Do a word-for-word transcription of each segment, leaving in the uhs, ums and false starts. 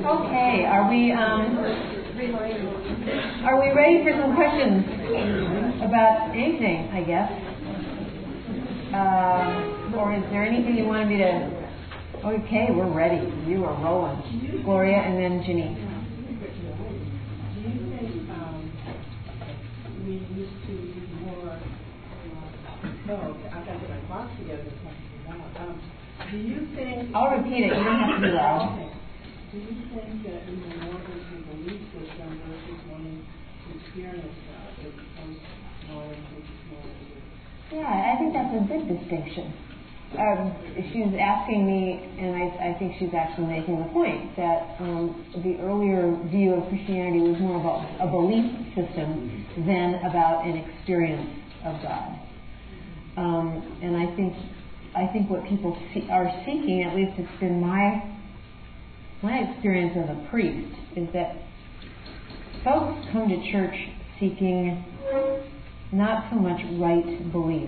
Okay, are we um, are we ready for some questions about anything, I guess? Uh, or is there anything you wanted me to... Okay, we're ready. You are rolling. Gloria and then Ginny. Do you think um, we used to use more... Uh, oh, I've got to get my thoughts together to talk about. Um, do you think... I'll repeat it. You don't have to be loud. Okay. Do you think that we were more into belief system versus wanting to experience God? It becomes more into more into... Yeah, I think that's a good distinction. Um, she was asking me, and I, I think she's actually making the point, that um, the earlier view of Christianity was more about a belief system than about an experience of God. Um, and I think I think what people see, are seeking, at least it's been my my experience as a priest, is that folks come to church seeking not so much right belief.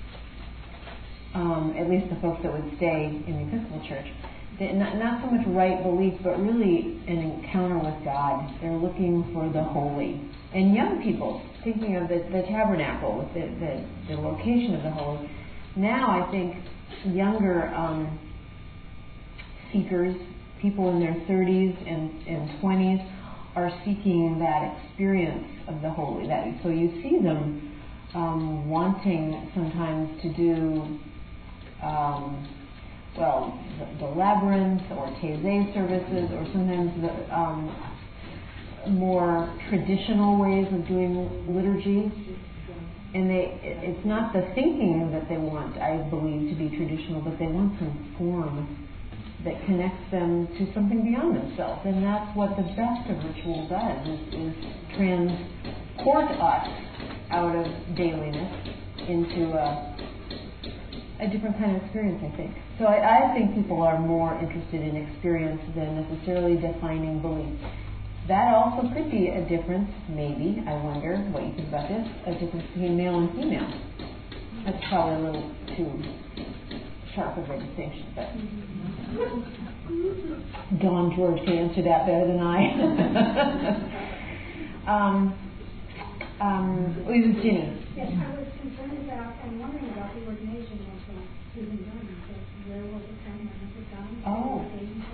Um, at least the folks that would stay in the Episcopal Church. They, not, not so much right belief, but really an encounter with God. They're looking for the holy. And young people, thinking of the, the tabernacle, the, the, the location of the holy. Now I think younger um, seekers, people in their thirties and, and twenties, are seeking that experience of the holy. That, so you see them um, wanting sometimes to do Um, well, the, the labyrinth or Taizé services, or sometimes the um, more traditional ways of doing liturgy. And they, it, it's not the thinking that they want, I believe, to be traditional, but they want some form that connects them to something beyond themselves. And that's what the best of ritual does, is, is transport us out of dailiness into a a different kind of experience, I think. So I, I think people are more interested in experience than necessarily defining belief. That also could be a difference, maybe, I wonder what you think about this, a difference between male and female. That's probably a little too sharp of a distinction, but Dawn George can answer that better than I. um, um, it was Ginny. Yes, I was concerned about and wondering about the ordination of uh, Susan Dunn. Where was it from? When was it done? Oh.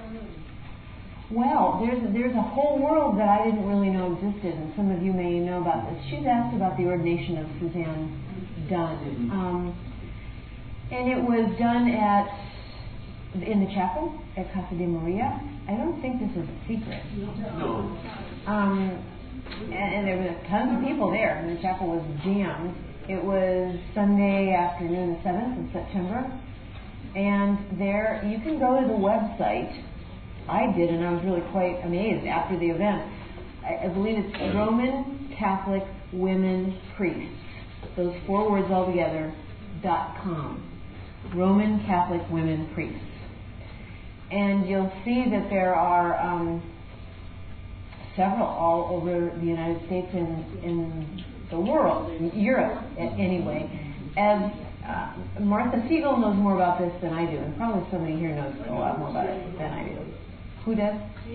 Well, there's a, there's a whole world that I didn't really know existed, and some of you may know about this. She's asked about the ordination of Suzanne Dunn. Um, and it was done at in the chapel at Casa de Maria. I don't think this is a secret. No. Um, and, and there were tons of people there, and the chapel was jammed. It was Sunday afternoon, the seventh of September, and there you can go to the website. I did, and I was really quite amazed after the event. I, I believe it's Roman Catholic Women Priests, those four words all together, dot com. Roman Catholic Women Priests. And you'll see that there are um, several all over the United States and in the world, in Europe anyway. As uh, Martha Siegel knows more about this than I do, and probably somebody here knows a lot more about it than I do. Who does?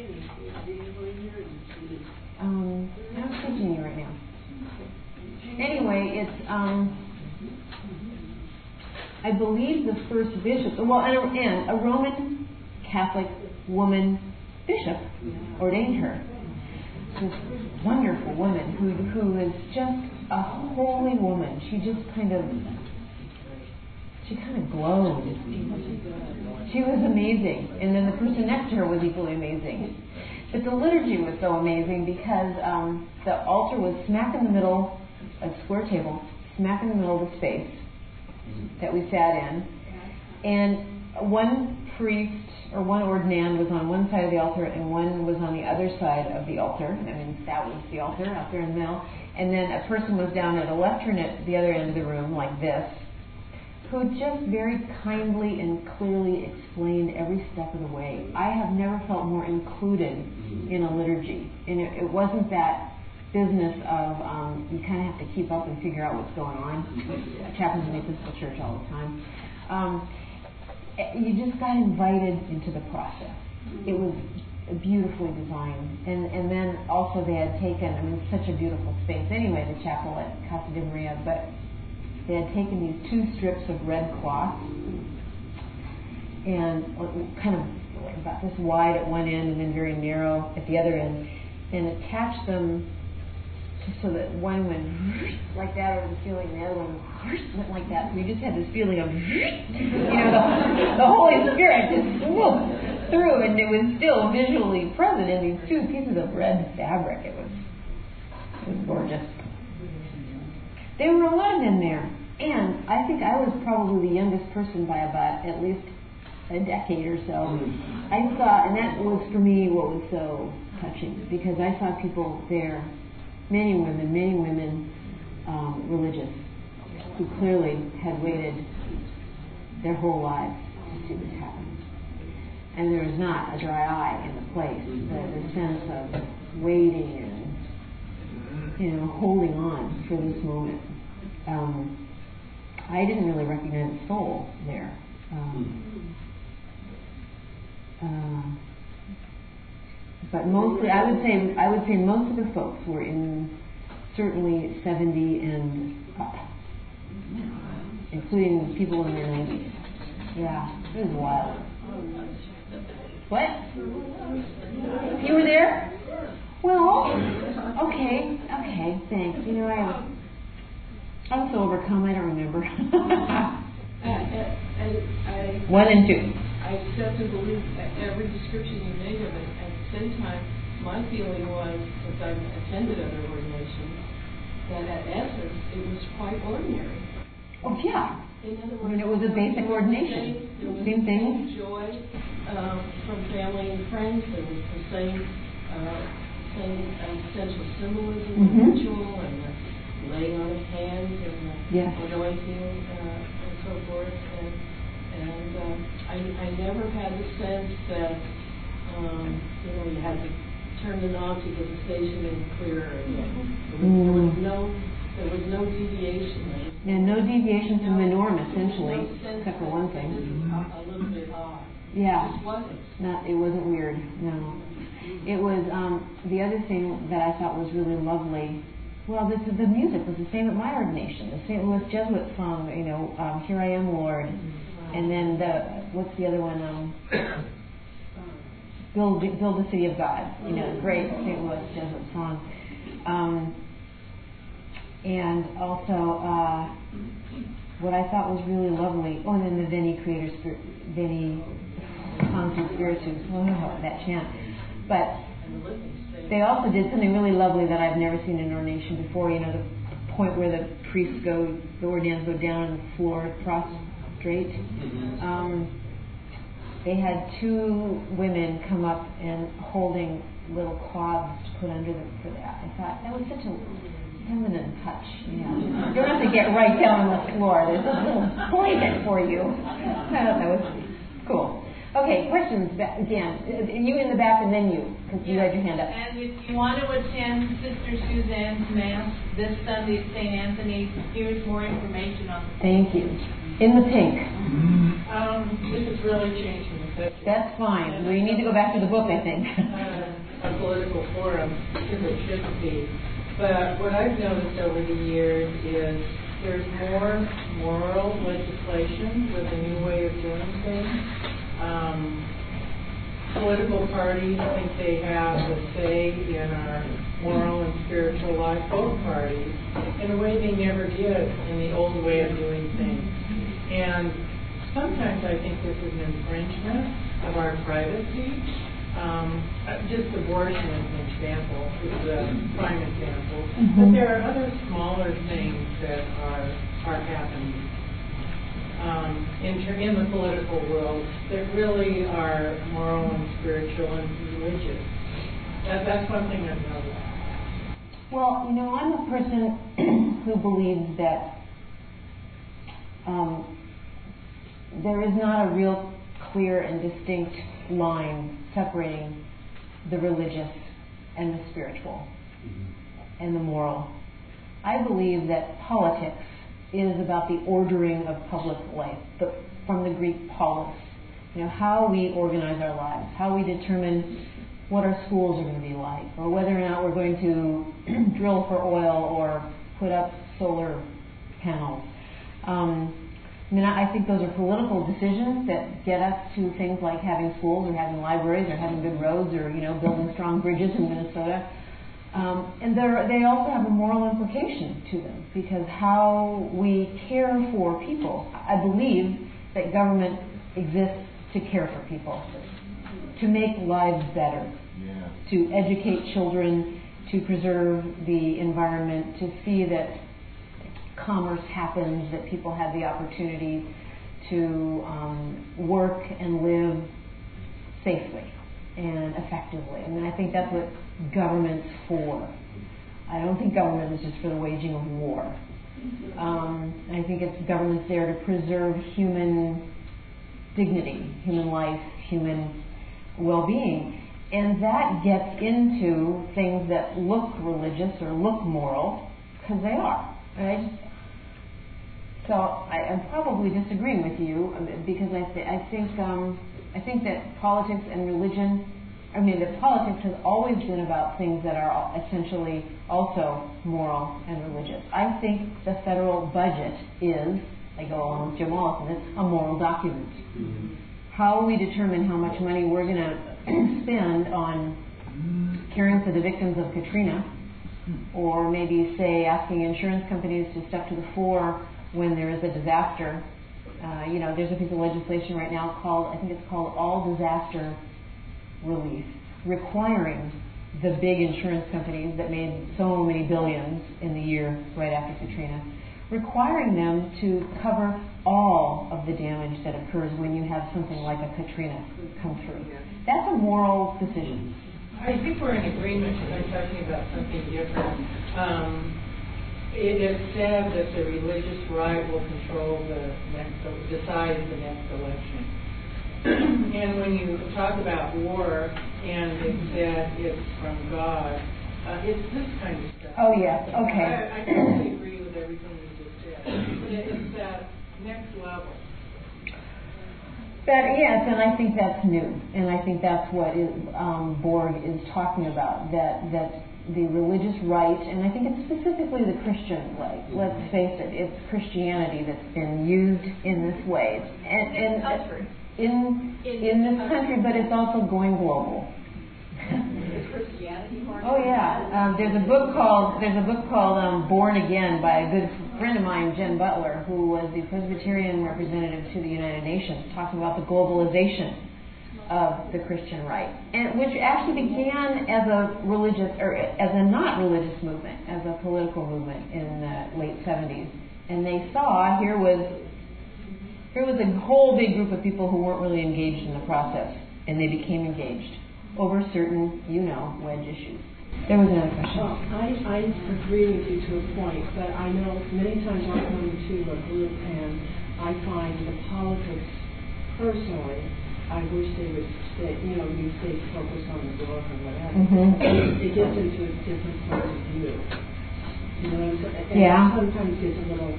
Um, I'm teaching you right now. Anyway, it's um, I believe the first bishop, well, and a, and a Roman Catholic woman bishop ordained her. This wonderful woman who who is just a holy woman. She just kind of she kind of glowed. She was amazing, and then the person next to her was equally amazing. But the liturgy was so amazing because um, the altar was smack in the middle, a square table, smack in the middle of the space that we sat in, and one priest or one ordinand was on one side of the altar and one was on the other side of the altar. I mean, that was the altar out there in the middle. And then a person was down at the lectern at the other end of the room, like this, who just very kindly and clearly explained every step of the way. I have never felt more included in a liturgy. And it, it wasn't that business of um, you kind of have to keep up and figure out what's going on, which happens in the Episcopal Church all the time. Um, you just got invited into the process. It was beautifully designed. And and then also they had taken, I mean, such a beautiful space anyway, the chapel at Casa de Maria, but they had taken these two strips of red cloth and kind of like about this wide at one end and then very narrow at the other end, and attached them so that one went like that over the ceiling and the other one went like that. So you just had this feeling of, you know, the, the Holy Spirit just swooped through, and it was still visually present in these two pieces of red fabric. It was, it was gorgeous. There were a lot of men there, and I think I was probably the youngest person by about at least a decade or so. I saw, and that was for me what was so touching, because I saw people there, many women, many women, um, religious, who clearly had waited their whole lives to see this happen. And there was not a dry eye in the place. The, the sense of waiting and, you know, holding on for this moment. Um, I didn't really recognize a soul there. Um, uh, But mostly, I would say, I would say most of the folks were in certainly seventy and up, including people in their nineties. Yeah, it was wild. What? You were there? Well, okay, okay, thanks. You know, I, I was so overcome, I don't remember. I, I, I, One and two. I accept and believe every description you made of it. At the same time, my feeling was, as I've attended other ordinations, that at essence it was quite ordinary. Oh yeah. In other words, I mean, it was a basic ordination. There was Same the thing. same joy um, from family and friends. There was the same uh, same essential symbolism, Mm-hmm. and ritual, and the laying on of hands, and the Yes. anointing, uh, and so forth. And And um, I, I never had the sense that, um, you know, you had to turn the knob to get the station in clear. And there, was, there was no, there was no deviation. Yeah, no deviation from the norm, essentially, No sense except for one thing. that this is a, a little bit odd. Yeah. It just wasn't. Not, it wasn't weird. No, it was. Um, the other thing that I thought was really lovely. Well, this, the music was the same at my ordination. The Saint Louis Jesuit song, you know, um, "Here I Am, Lord." And then the, what's the other one? Um, build, build the City of God. You know, great Saint Louis Jesuit song. Um, and also, uh, what I thought was really lovely. Oh, and then the Veni Creator Spirit, Veni Consuls Spiritus. Oh, that chant. But they also did something really lovely that I've never seen in an ordination before. You know, the point where the priests go, the ordinands go down on the floor, prostrate. Um, they had two women come up and holding little cloths to put under them for that. I thought that was such a feminine touch. You know, you don't have to get right down on the floor. There's a little blanket for you. I thought that was cool. Okay, questions again. You in the back and then you, because you had your hand up. And if you want to attend Sister Suzanne's Mass this Sunday at Saint Anthony's, here's more information on the Thank you. In the pink. Um, this is really changing the subject. That's fine. We need to go back to the book, I think. Uh, a political forum, because it shouldn't be. But what I've noticed over the years is there's more moral legislation with a new way of doing things. Um, political parties think they have a say in our moral and spiritual life, both parties, in a way they never did in the old way of doing things. And sometimes I think this is an infringement of our privacy. Um, just abortion as an example is a prime example. Mm-hmm. But there are other smaller things that are are happening um, in, in the political world that really are moral and spiritual and religious. That, that's one thing I've noticed. Well, you know, I'm a person who believes that um, there is not a real clear and distinct line separating the religious and the spiritual mm-hmm. and the moral. I believe that politics is about the ordering of public life, the, from the Greek polis, you know, how we organize our lives, how we determine what our schools are going to be like, or whether or not we're going to drill for oil or put up solar panels. Um, I mean, I think those are political decisions that get us to things like having schools or having libraries or having good roads or, you know, building strong bridges in Minnesota. Um, and they also have a moral implication to them, because how we care for people. I believe that government exists to care for people, to make lives better, yeah. to educate children, to preserve the environment, to see that commerce happens, that people have the opportunity to um, work and live safely and effectively. I mean, I think that's what government's for. I don't think government is just for the waging of war. Um, I think it's government's there to preserve human dignity, human life, human well-being. And that gets into things that look religious or look moral, because they are, right? So I, I'm probably disagreeing with you, because I, th- I think um, I think that politics and religion, I mean, that politics has always been about things that are essentially also moral and religious. I think the federal budget is, I go along with Jim Wallace, it's a moral document. Mm-hmm. How we determine how much money we're going to spend on caring for the victims of Katrina, or maybe, say, asking insurance companies to step to the fore when there is a disaster. Uh, you know, there's a piece of legislation right now called, I think it's called All Disaster Relief, requiring the big insurance companies that made so many billions in the year right after Katrina, requiring them to cover all of the damage that occurs when you have something like a Katrina come through. That's a moral decision. I think we're in agreement, because I'm talking about something different. Um, It is said that the religious right will control the next, decide the next election. And when you talk about war, and it said it's from God, uh, it's this kind of stuff. Oh, yes, okay. I, I totally agree with everything you just said. But it's that next level. That, yes, and I think that's new. And I think that's what is, um, Borg is talking about, that that the religious right, and I think it's specifically the Christian right. Let's face it, it's Christianity that's been used in this way, and, and in in this country, but it's also going global. Is Christianity more? Oh yeah, um, there's a book called there's a book called um, Born Again by a good friend of mine, Jen Butler, who was the Presbyterian representative to the United Nations, talking about the globalization of the Christian right, and which actually began as a religious or as a not religious movement, as a political movement in the late seventies. And they saw here was here was a whole big group of people who weren't really engaged in the process, and they became engaged over certain, you know, wedge issues. There was another question. Well, I, I agree with you to a point, but I know many times I'll come to a group and I find the politics personally, I wish they would stay, you know, you stay focused on the book or whatever. Mm-hmm. It, it gets into a different point of view. You know what I'm saying? And yeah. sometimes gets a little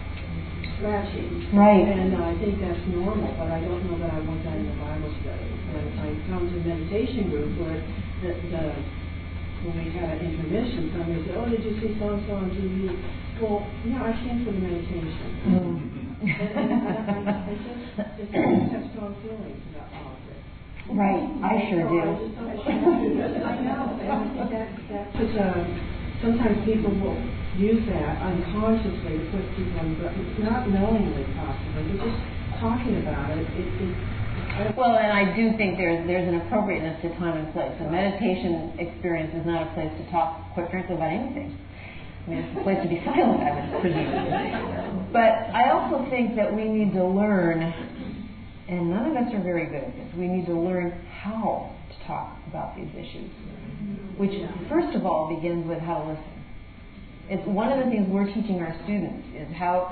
scratchy. Right. And uh, I think that's normal, but I don't know that I want that in the Bible study. When I come to meditation group where the, the when we had an intermission, somebody said, oh, did you see so-and-so on T V? Well, yeah, I came for the meditation. Mm. And, and I, I, I just, just have strong feelings about politics. Right, I sure do. I, just, I, I know, and I think that, that's just, uh, sometimes people will use that unconsciously to put people in, not knowingly possibly, but just talking about it, it, it well, and I do think there's there's an appropriateness to time and place. A meditation experience is not a place to talk, quite frankly, about anything. I mean, it's a place to be silent, I would presume. But I also think that we need to learn, and none of us are very good at this, we need to learn how to talk about these issues, which first of all begins with how to listen. It's one of the things we're teaching our students is how,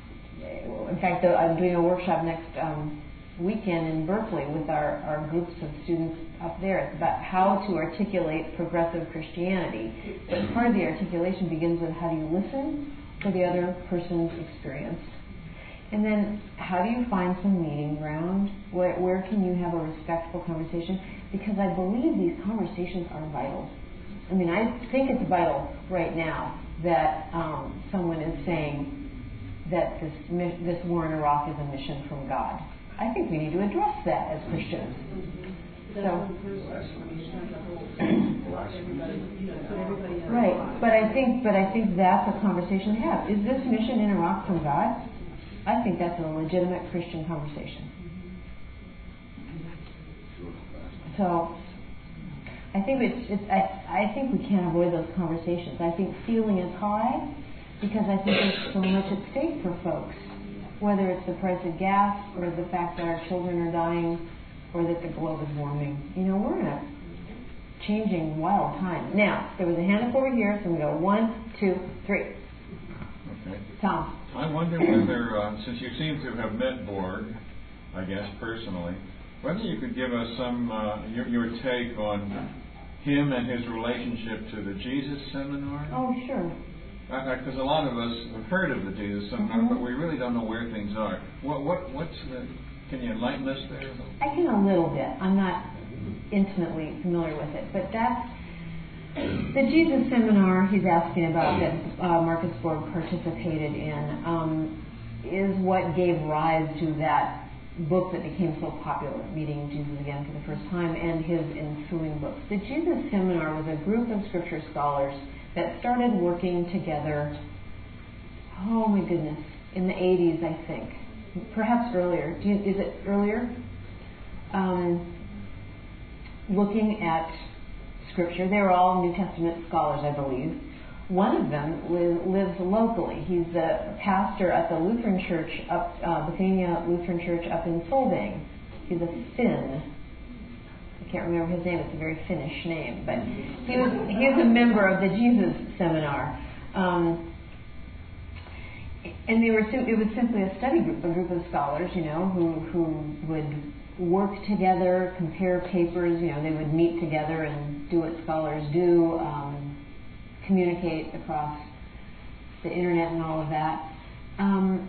in fact, I'm doing a workshop next um, weekend in Berkeley with our, our groups of students up there. It's about how to articulate progressive Christianity. But part of the articulation begins with how do you listen to the other person's experience. And then, how do you find some meeting ground? Where, where can you have a respectful conversation? Because I believe these conversations are vital. I mean, I think it's vital right now that um, someone is saying that this this war in Iraq is a mission from God. I think we need to address that as Christians. So, right, but I think but I think that's a conversation to have. Is this mission in Iraq from God? I think that's a legitimate Christian conversation. So, I think it's, it's I, I think we can't avoid those conversations. I think feeling is high because I think there's so much at stake for folks, whether it's the price of gas or the fact that our children are dying or that the globe is warming. You know, we're in a changing wild time. Now, there was a hand up over here, so we go one, two, three. Okay. Tom. I wonder whether, uh, since you seem to have met Borg, I guess personally, whether you could give us some uh, your, your take on him and his relationship to the Jesus Seminar. Oh, sure. Because uh, a lot of us have heard of the Jesus Seminar, mm-hmm. but we really don't know where things are. What what what's the? Can you enlighten us there? I can a little bit. I'm not intimately familiar with it, but that's the Jesus Seminar he's asking about that uh, Marcus Borg participated in um, is what gave rise to that book that became so popular, Meeting Jesus Again for the First Time, and his ensuing books. The Jesus Seminar was a group of scripture scholars that started working together, oh my goodness, in the eighties, I think. Perhaps earlier. Do you, is it earlier? Um, looking at Scripture. They were all New Testament scholars, I believe. One of them li- lives locally. He's the pastor at the Lutheran Church, up uh, Bethania Lutheran Church up in Solvang. He's a Finn. I can't remember his name. It's a very Finnish name, but he was he was a member of the Jesus Seminar. Um, And they were it was simply a study group, a group of scholars, you know, who who would work together, compare papers. You know, they would meet together and do what scholars do, um, communicate across the internet and all of that. Um,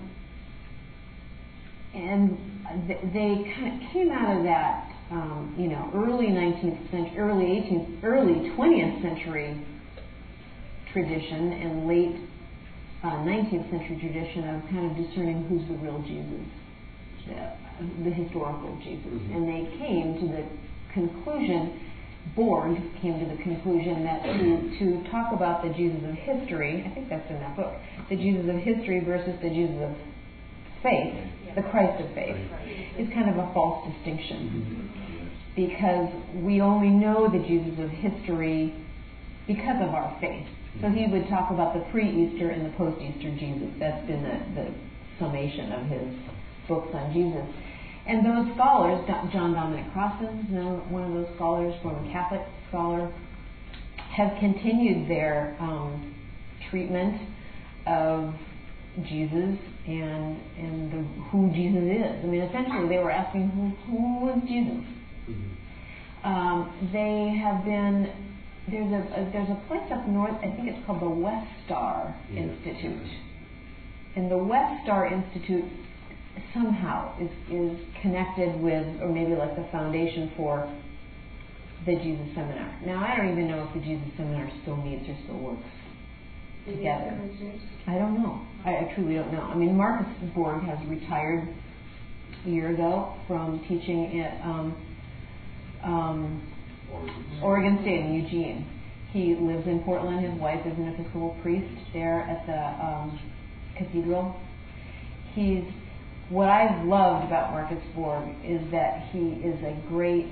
and th- they kind of came out of that, um, you know, early nineteenth century, early eighteenth, early twentieth century tradition and late Uh, nineteenth century tradition of kind of discerning who's the real Jesus, the, the historical Jesus. Mm-hmm. And they came to the conclusion, Borg came to the conclusion that to, to talk about the Jesus of history, I think that's in that book, the Jesus of history versus the Jesus of faith, the Christ of faith, is kind of a false distinction. Mm-hmm. Because we only know the Jesus of history because of our faith. So he would talk about the pre-Easter and the post-Easter Jesus. That's been the, the summation of his books on Jesus. And those scholars, John Dominic Crossan, you know, one of those scholars, former Catholic scholar, have continued their um, treatment of Jesus and and the, who Jesus is. I mean, essentially, they were asking who who was Jesus. Mm-hmm. Um, they have been. There's a, a there's a place up north, I think it's called the West Star yeah. Institute. And the West Star Institute somehow is, is connected with, or maybe like the foundation for the Jesus Seminar. Now, I don't even know if the Jesus Seminar still meets or still works together. I don't know. I, I truly don't know. I mean, Marcus Borg has retired a year ago from teaching at um, um, Oregon State in Eugene. He lives in Portland. His wife is an Episcopal priest there at the um, cathedral. He's what I've loved about Marcus Borg is that he is a great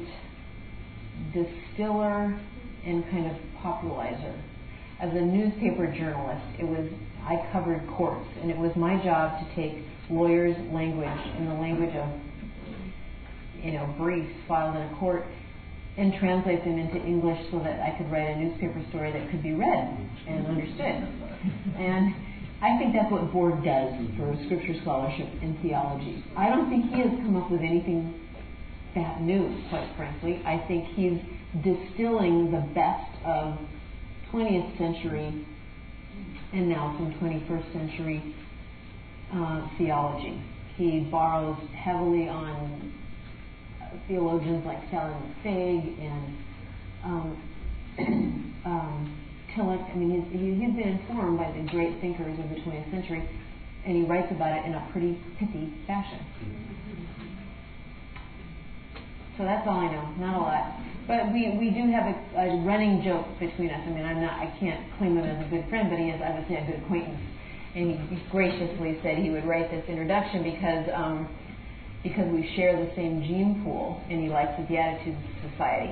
distiller and kind of popularizer. As a newspaper journalist, it was I covered courts, and it was my job to take lawyers' language in the language of you know briefs filed in a court and translate them into English so that I could write a newspaper story that could be read and understood. And I think that's what Borg does for scripture scholarship and theology. I don't think he has come up with anything that new, quite frankly. I think he's distilling the best of twentieth century and now some twenty-first century uh, theology. He borrows heavily on theologians like Sally McFaig and um, um, Tillich. I mean, he's, he, he's been informed by the great thinkers of the twentieth century, and he writes about it in a pretty pithy fashion. So that's all I know, not a lot. But we, we do have a, a running joke between us. I mean, I'm not, I can't claim him as a good friend, but he is, I would say, a good acquaintance. And he graciously said he would write this introduction because um, because we share the same gene pool, and he likes the Beatitudes Society.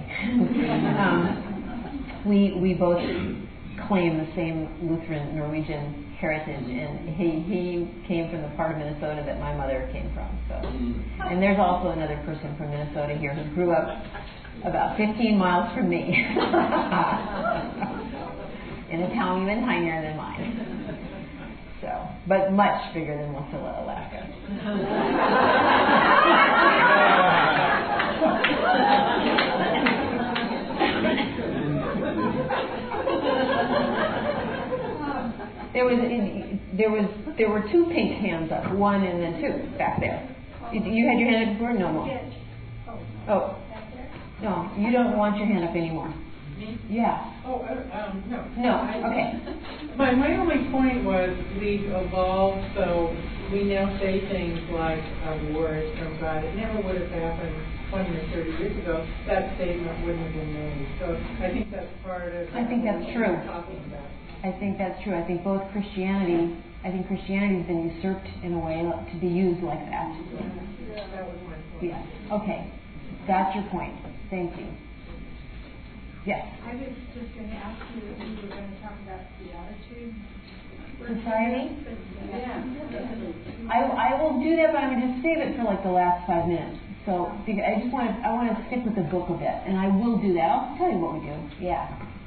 um, we we both claim the same Lutheran Norwegian heritage, and he he came from the part of Minnesota that my mother came from. So, and there's also another person from Minnesota here who grew up about fifteen miles from me in a town even tinier than mine. So, but much bigger than Wasilla, Alaska. There was there was there were two pink hands up, one and then two back there. You, you had your hand up before? No more. Oh, no, you don't want your hand up anymore. Me? Yeah. Oh, uh, um, no. No. I- Okay. My, my only point was we've evolved, so we now say things like a word from God. It never would have happened twenty or thirty years ago. That statement wouldn't have been made. So I think that's part of I think that's what true. we're talking about. I think that's true. I think both Christianity, I think Christianity has been usurped in a way to be used like that. Yeah, that was my point. Yeah. Okay. That's your point. Thank you. Yes. I was just going to ask you if you were going to talk about Beatitude Society? Yeah. I, I will do that, but I'm going to save it for like the last five minutes. So because I just want to I want to stick with the book a bit, and I will do that. I'll tell you what we do. Yeah.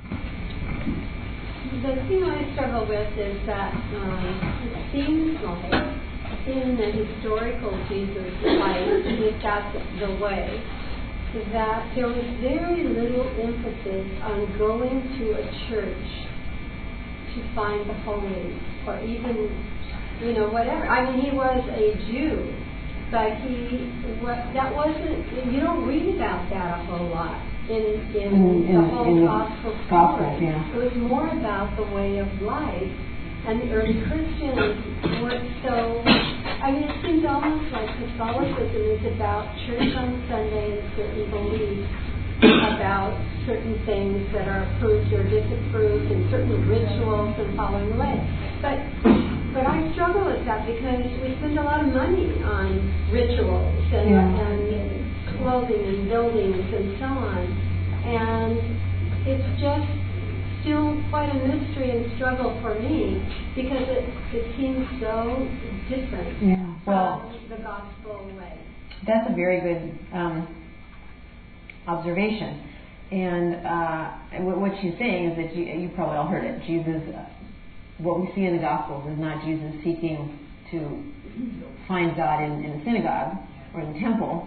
The thing I struggle with is that um, it seems like in the historical Jesus life, if that's the way, that there was very little emphasis on going to a church to find the holy, or even, you know, whatever. I mean, he was a Jew, but he what that wasn't. You don't read about that a whole lot in in, in the in, whole in gospel the story. Gospels, yeah. It was more about the way of life, and the early Christians weren't so. I mean, it seems almost like Catholicism is about church on Sunday and certain beliefs about certain things that are approved or disapproved and certain rituals and following the way. But but I struggle with that because we spend a lot of money on rituals and, Yeah. and clothing and buildings and so on. And it's just still quite a mystery and struggle for me because it, it seems so different Yeah. Well, from the gospel way. that's a very good um, observation. And uh, what what she's saying is that you, you probably all heard it. Jesus, uh, what we see in the Gospels is not Jesus seeking to find God in, in the synagogue or in the temple.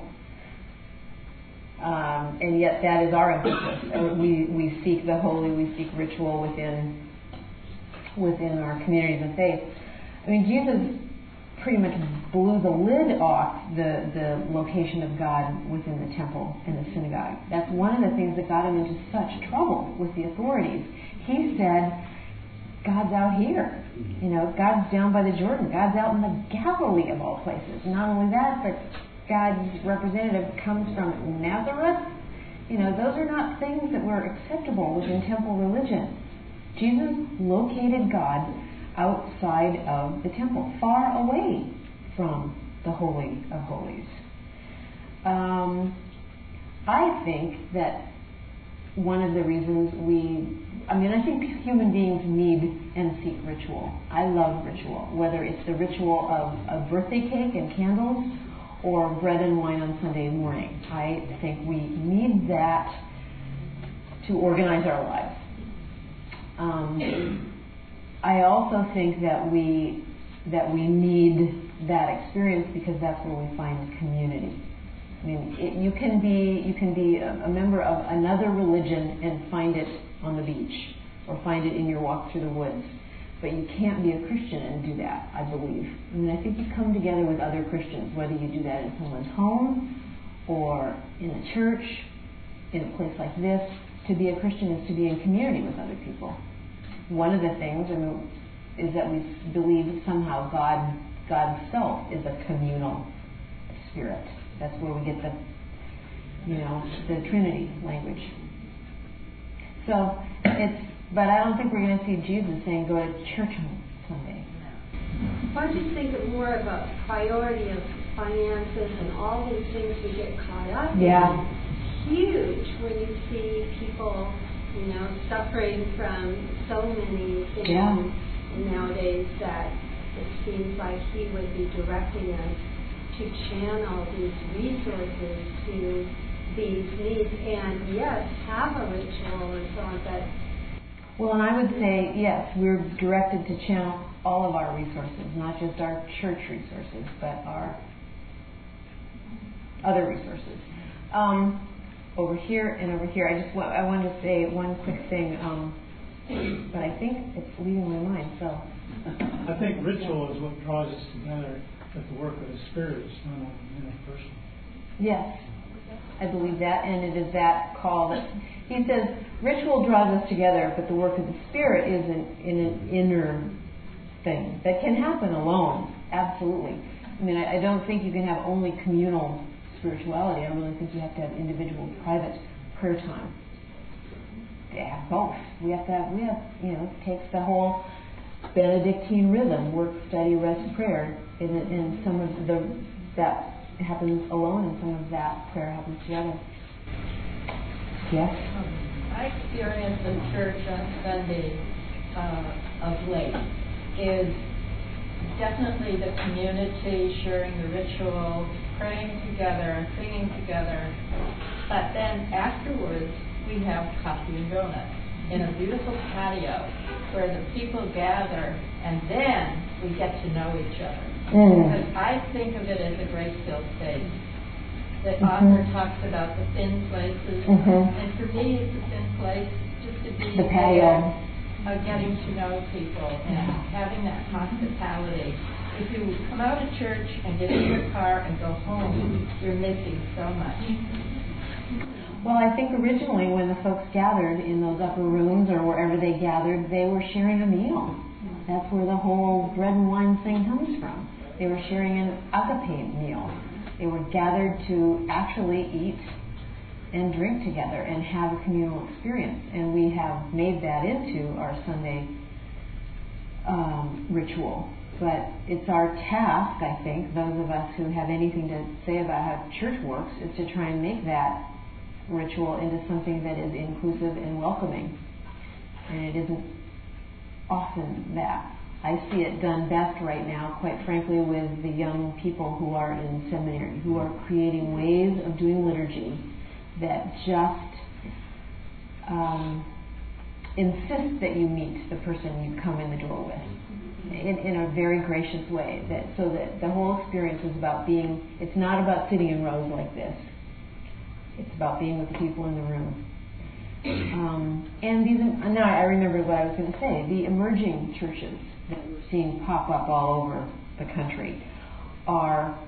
Um, and yet that is our emphasis. Uh, we we seek the holy, we seek ritual within within our communities of faith. I mean, Jesus pretty much blew the lid off the, the location of God within the temple and the synagogue. That's one of the things that got him into such trouble with the authorities. He said, God's out here. You know, God's down by the Jordan. God's out in the Galilee of all places. Not only that, but God's representative comes from Nazareth. You know, those are not things that were acceptable within temple religion. Jesus located God outside of the temple, far away from the Holy of Holies. Um, I think that one of the reasons we, I mean, I think human beings need and seek ritual. I love ritual, whether it's the ritual of a birthday cake and candles or bread and wine on Sunday morning. I think we need that to organize our lives. Um, I also think that we that we need that experience because that's where we find community. I mean, it, you can be you can be a, a member of another religion and find it on the beach or find it in your walk through the woods. But you can't be a Christian and do that, I believe. I mean, I think you come together with other Christians, whether you do that in someone's home or in a church, in a place like this. To be a Christian is to be in community with other people. One of the things I mean, is that we believe somehow God, God's self is a communal spirit. That's where we get the, you know, the Trinity language. So it's, but I don't think we're going to see Jesus saying, go to church on Sunday. I just think it more of a priority of finances and all these things we get caught up in. Yeah. Huge when you see people, you know, suffering from so many things Yeah. nowadays that it seems like he would be directing us to channel these resources to these needs and yes, have a ritual and so on, but Well, and I would say, yes, we're directed to channel all of our resources, not just our church resources, but our other resources. Um, over here and over here, I just want, I wanted to say one quick thing, um, but I think it's leaving my mind, so. I think ritual is what draws us together, that the work of the Spirit is done on a person. Yes, I believe that, and it is that call that he says ritual draws us together, but the work of the Spirit is an, in an inner thing that can happen alone. Absolutely. I mean, I, I don't think you can have only communal spirituality. I really think you have to have individual, private prayer time. Yeah, both. We have to have. We have. You know, it takes the whole Benedictine rhythm: work, study, rest, prayer. And, and some of the that happens alone, and some of that prayer happens together. Yes? My experience in church on Sunday uh, of late is definitely the community, sharing the ritual, praying together, and singing together. But then afterwards, we have coffee and donuts in a beautiful patio where the people gather, and then we get to know each other. Mm. Because I think of it as a grace-filled space. The Mm-hmm. author talks about the thin places, Mm-hmm. and for me, it's a thin place just to be The patio. there, uh, getting to know people and having that hospitality. If you come out of church and get in your car and go home, you're missing so much. Well, I think originally when the folks gathered in those upper rooms or wherever they gathered, they were sharing a meal. That's where the whole bread and wine thing comes from. They were sharing an agape meal. They were gathered to actually eat and drink together and have a communal experience. And we have made that into our Sunday um, ritual. But it's our task, I think, those of us who have anything to say about how church works, is to try and make that ritual into something that is inclusive and welcoming. And it isn't often that. I see it done best right now, quite frankly, with the young people who are in seminary, who are creating ways of doing liturgy that just um, insist that you meet the person you come in the door with in, in a very gracious way, that so that the whole experience is about being, it's not about sitting in rows like this. It's about being with the people in the room. Um, and these, now I remember what I was going to say, the emerging churches that we're seeing pop up all over the country are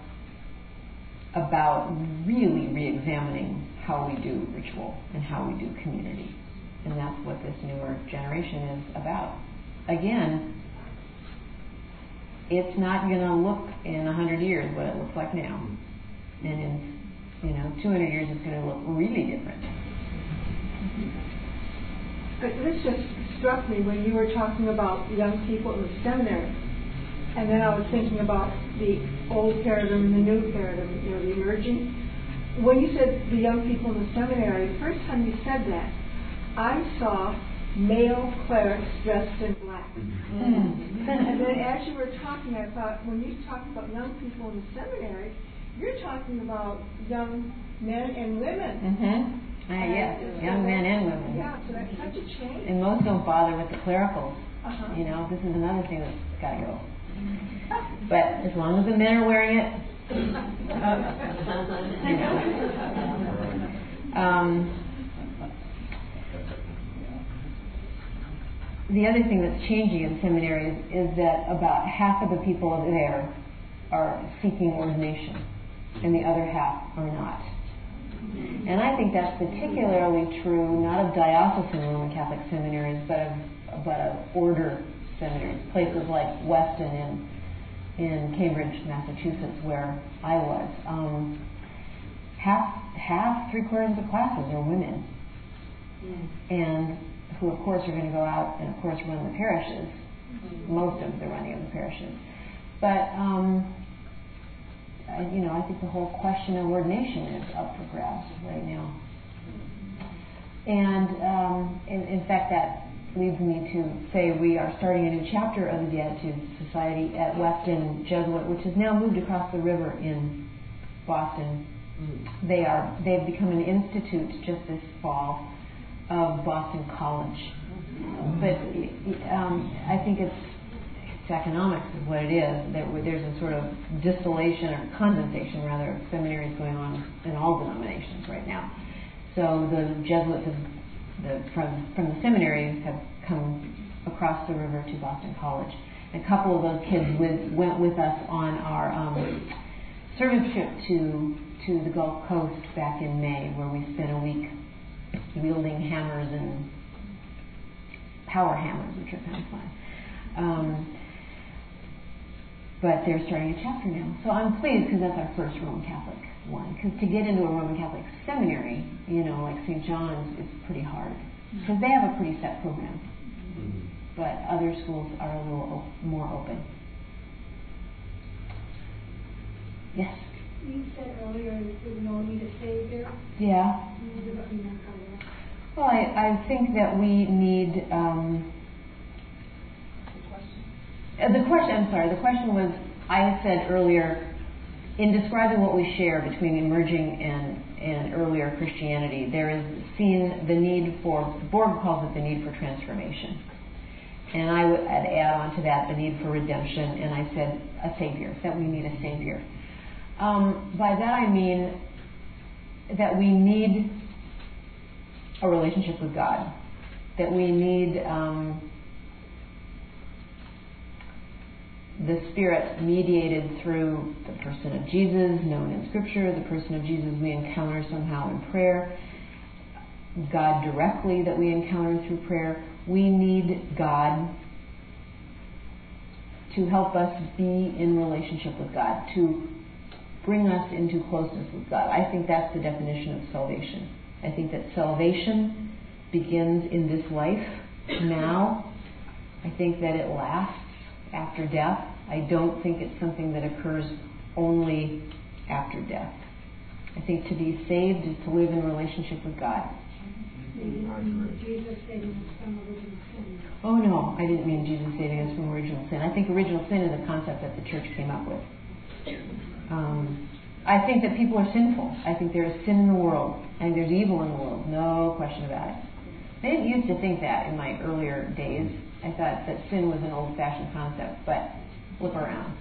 about really re-examining how we do ritual and how we do community. And that's what this newer generation is about. Again, it's not going to look in a hundred years what it looks like now. And in, you know, two hundred years it's going to look really different. But this just struck me when you were talking about young people in the seminary. And then I was thinking about the old paradigm and the new paradigm, you know, the emerging. When you said the young people in the seminary, the first time you said that, I saw male clerics dressed in black. Mm. And then as you were talking, I thought, when you talk about young people in the seminary, you're talking about young men and women. Mm-hmm. Uh, yes, young men and women. Yeah, so that's such a change. And most don't bother with the clericals. Uh-huh. You know, this is another thing that's got to go. But as long as the men are wearing it, you know. Um, the other thing that's changing in seminaries is that about half of the people there are seeking ordination, and the other half are not. And I think that's particularly true, not of diocesan Roman Catholic seminaries, but of, but of order seminaries, places like Weston in, in Cambridge, Massachusetts, where I was. Um, half, half, three quarters of the classes are women. Yeah. And who, of course, are going to go out and, of course, run the parishes. Mm-hmm. Most of the running of the parishes. But, um, I, you know, I think the whole question of ordination is up for grabs right now. And, um, in, in fact, that leads me to say we are starting a new chapter of the Beatitudes Society at Weston Jesuit, which has now moved across the river in Boston. Mm. They are, they've become an institute just this fall of Boston College. Mm-hmm. But um, I think it's, it's economics is what it is. There, there's a sort of distillation or condensation, rather, of seminaries going on in all denominations right now. So the Jesuits have The, from, from the seminaries have come across the river to Boston College. And a couple of those kids with, went with us on our um, service trip to to the Gulf Coast back in May, where we spent a week wielding hammers and power hammers, which are kind of fun. Um, but they're starting a chapter now. So I'm pleased because that's our first Roman Catholic one. Because to get into a Roman Catholic seminary, you know, like Saint John's, is pretty hard. Because they have a pretty set program. Mm-hmm. But other schools are a little op- more open. Yes? You said earlier that we all need a savior. Yeah. What do you mean by that? Well, I, I think that we need... Um, the question? Uh, the question, I'm sorry, the question was, I had said earlier, in describing what we share between emerging and, and earlier Christianity, there is seen the need for, Borg calls it the need for transformation. And I would I'd add on to that the need for redemption, and I said a savior, that we need a savior. Um, by that I mean that we need a relationship with God, that we need um, the Spirit mediated through the person of Jesus, known in Scripture, the person of Jesus we encounter somehow in prayer, God directly that we encounter through prayer. We need God to help us be in relationship with God, to bring us into closeness with God. I think that's the definition of salvation. I think that salvation begins in this life, now. I think that it lasts after death. I don't think it's something that occurs only after death. I think to be saved is to live in relationship with God. Jesus saving us from original sin. Oh no, I didn't mean Jesus saving us from original sin. I think original sin is a concept that the church came up with. Um, I think that people are sinful. I think there is sin in the world. I think there's evil in the world. No question about it. I didn't used to think that in my earlier days. I thought that sin was an old-fashioned concept, but look around.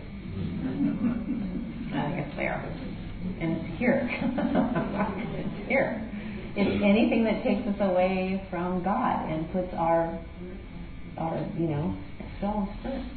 I think it's there. And it's here. It's here. It's anything that takes us away from God and puts our, our you know, selves first.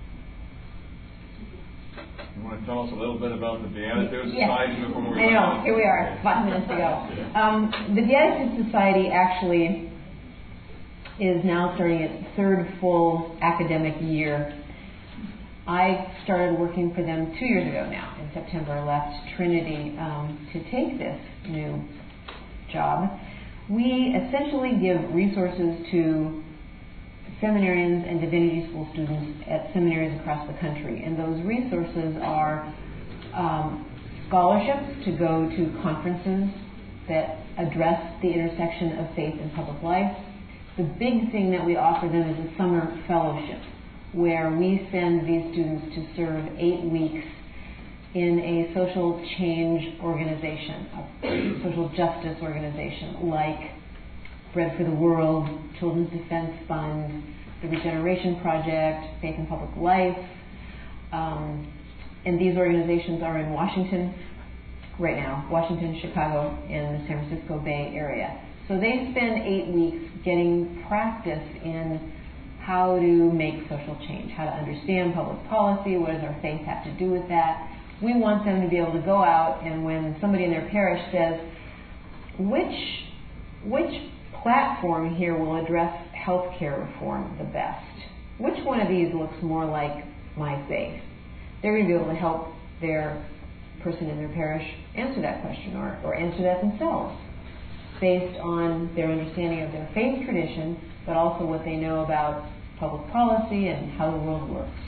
You want to tell us a little bit about the Beatitudes yes. Society before we I know. Here we are, five minutes to go. Um, the Beatitudes Society actually is now starting its third full academic year. I started working for them two years ago now. In September, I left Trinity um, to take this new job. We essentially give resources to seminarians and divinity school students at seminaries across the country. And those resources are um, scholarships to go to conferences that address the intersection of faith and public life. The big thing that we offer them is a summer fellowship, where we send these students to serve eight weeks in a social change organization, a social justice organization like Bread for the World, Children's Defense Fund, the Regeneration Project, Faith and Public Life. Um, and these organizations are in Washington right now, Washington, Chicago, and the San Francisco Bay Area. So they spend eight weeks getting practice in how to make social change, how to understand public policy, what does our faith have to do with that. We want them to be able to go out, and when somebody in their parish says, which, which platform here will address healthcare reform the best? Which one of these looks more like my faith? They're going to be able to help their person in their parish answer that question, or, or answer that themselves, based on their understanding of their faith tradition, but also what they know about public policy and how the world works.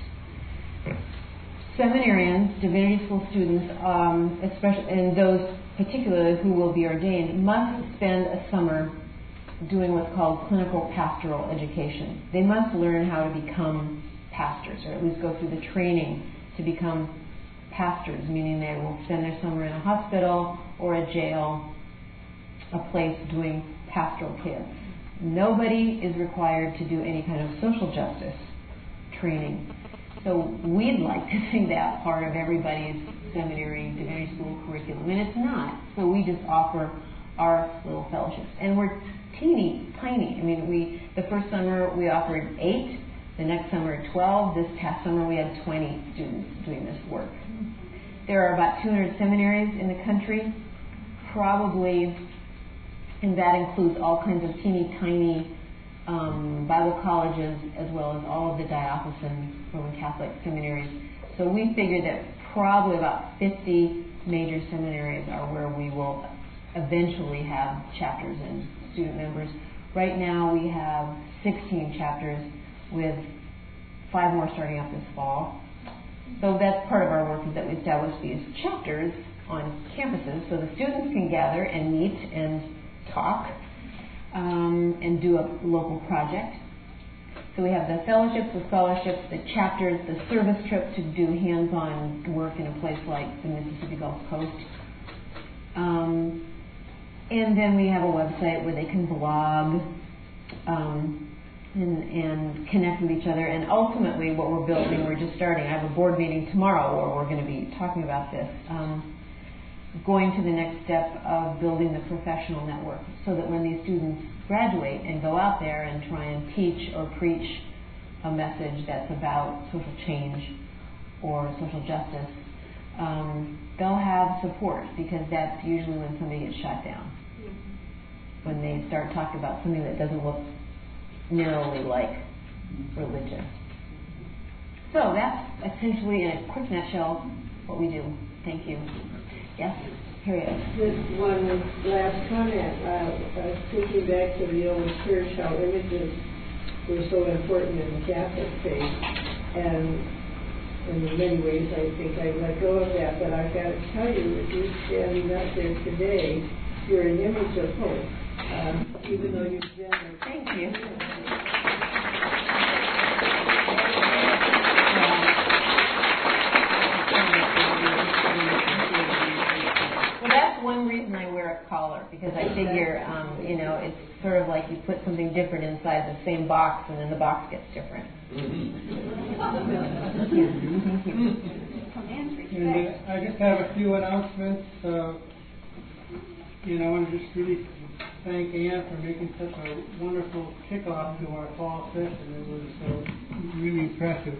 Seminarians, divinity school students, um, especially, and those particularly who will be ordained, must spend a summer doing what's called clinical pastoral education. They must learn how to become pastors, or at least go through the training to become pastors, meaning they will spend their summer in a hospital or a jail, a place doing pastoral care. Nobody is required to do any kind of social justice training. So we'd like to see that part of everybody's seminary, divinity school curriculum, and it's not. So we just offer our little fellowships. And we're teeny, tiny. I mean, we the first summer we offered eight, the next summer twelve, this past summer we had twenty students doing this work. There are about two hundred seminaries in the country, probably, and that includes all kinds of teeny tiny um, Bible colleges, as well as all of the diocesan Roman Catholic seminaries. So we figured that probably about fifty major seminaries are where we will eventually have chapters and student members. Right now we have sixteen chapters, with five more starting up this fall. So that's part of our work, is that we establish these chapters on campuses so the students can gather and meet and talk um, and do a local project. So we have the fellowships, the scholarships, the chapters, the service trip to do hands-on work in a place like the Mississippi Gulf Coast. Um, and then we have a website where they can blog um, and, and connect with each other. And ultimately what we're building, we're just starting. I have a board meeting tomorrow where we're going to be talking about this. Um, going to the next step of building the professional network, so that when these students graduate and go out there and try and teach or preach a message that's about social change or social justice, um, they'll have support, because that's usually when somebody gets shot down, when they start talking about something that doesn't look narrowly like religion. So that's essentially, in a quick nutshell, what we do. Thank you. Yes, Harriet. Just one last comment. Uh, uh, thinking back to the old church, how images were so important in the Catholic faith, and in many ways I think I let go of that. But I've got to tell you, if you're standing up there today, you're an image of hope, um, even though you've been. Thank you. One reason I wear a collar, because I figure, um, you know, it's sort of like you put something different inside the same box, and then the box gets different. Thank you. Thank you. And uh, I just have a few announcements. Uh, you know, I want to just really thank Ann for making such a wonderful kickoff to our fall session. It was uh, really impressive.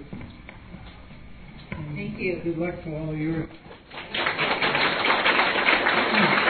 And thank you. Good luck to all of your.